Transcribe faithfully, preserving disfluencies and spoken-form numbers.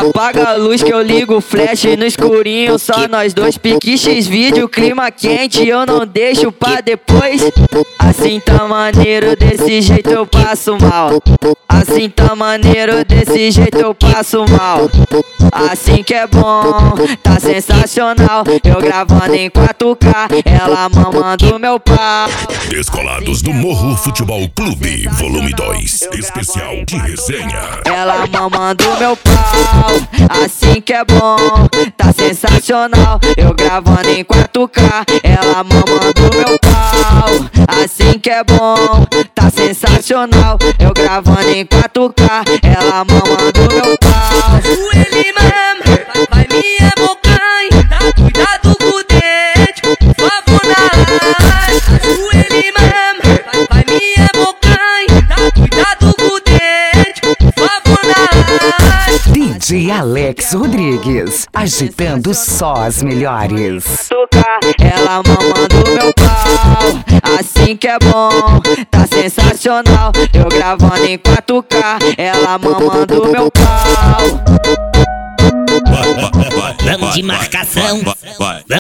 Apaga a luz que eu ligo o flash no escurinho. Só nós dois, pique X vídeo, clima quente. Eu não deixo pra depois. Assim tá maneiro, desse jeito eu passo mal. Assim tá maneiro, desse jeito eu passo mal. Assim que é bom, tá sensacional. Eu gravando em quatro K, ela mamando meu pau. Descolados do Morro Futebol Clube, volume dois, especial de resenha. Ela mamando meu pau, assim que é bom, tá sensacional. Eu gravando em quatro K, ela mamando meu pau, assim que é bom, tá sensacional. Eu gravando em quatro K, ela mamando meu pau. Ele mesmo vai me abocanhar, tá cuidado com o dente, por favor na ele mesmo vai me abocanhar, tá cuidado com o dente, por favor na D J Alex Rodrigues, agitando só as melhores. Ela mamando meu pau, assim que é bom, tá sensacional. Eu gravando em quatro K, ela mamando meu pau. Vamos de marcação.